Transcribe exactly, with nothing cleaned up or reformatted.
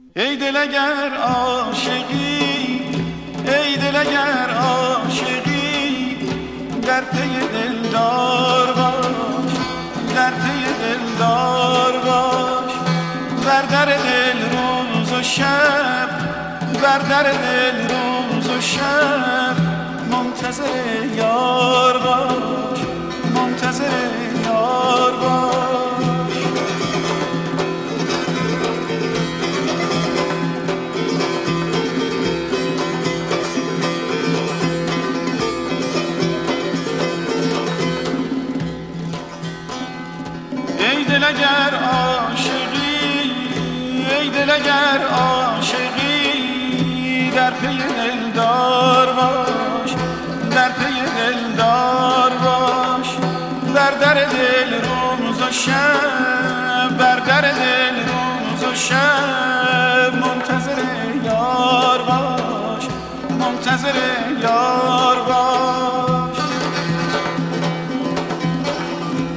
ای دل اگر عاشقی، ای دل اگر عاشقی، در پی دلدار باش، در پی دلدار باش. بر در دل روز و شب، بر در دل روز و شب، منتظر یار باش، منتظر یار باش. ای دل اگر عاشقی، ای دل اگر عاشقی، در پی دلدار باش، در پی دلدار باش. بر در دل روز و شب، بر در دل روز و شب، منتظر یار باش، منتظر یار باش.